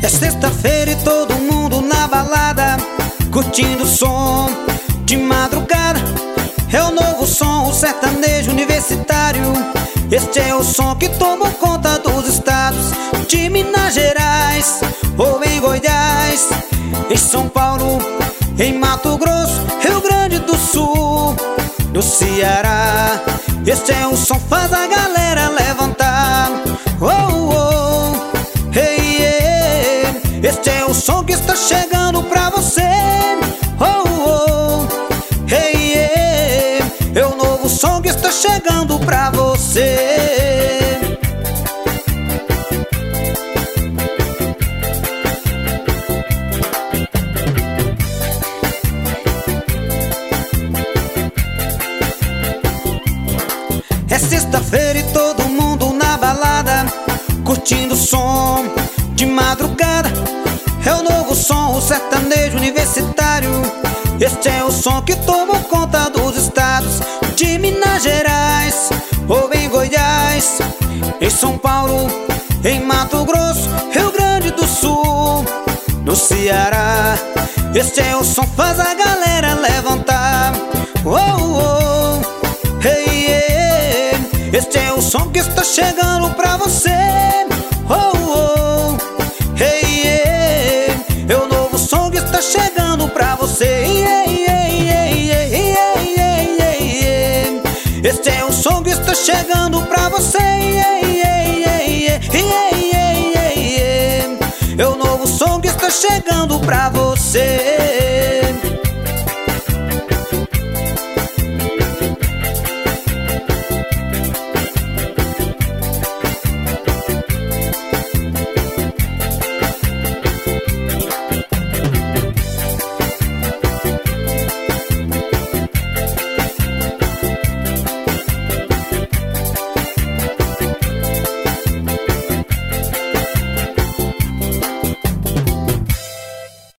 É sexta-feira e todo mundo na balada, curtindo o som de madrugada. É o novo som, o sertanejo universitário. Este é o som que tomou conta dos estados de Minas Gerais ou em Goiás, em São Paulo, em Mato Grosso, Rio Grande do Sul, no Ceará. Este é o som, faz a galera levantar. Oh, oh, hey, yeah. Este é o som que está chegando pra você. Oh, oh, hey, yeah. É o novo som que está chegando pra você. É sexta-feira e todo mundo na balada, curtindo o som de madrugada. É o novo som, o sertanejo universitário. Este é o som que tomou conta dos estados de Minas Gerais ou em Goiás, em São Paulo, em Mato Grosso, Rio Grande do Sul, no Ceará. Este é o som, faz a galera levantar. Oh, oh, hey, yeah. Este é o som que está chegando pra você. Oh, oh, hey, yeah. É o novo som que está chegando pra você. Yeah, yeah, yeah, yeah, yeah, yeah, yeah. Este é o som que está chegando pra você. Yeah, yeah, yeah, yeah, yeah, yeah, yeah, yeah. É o novo som que está chegando pra você.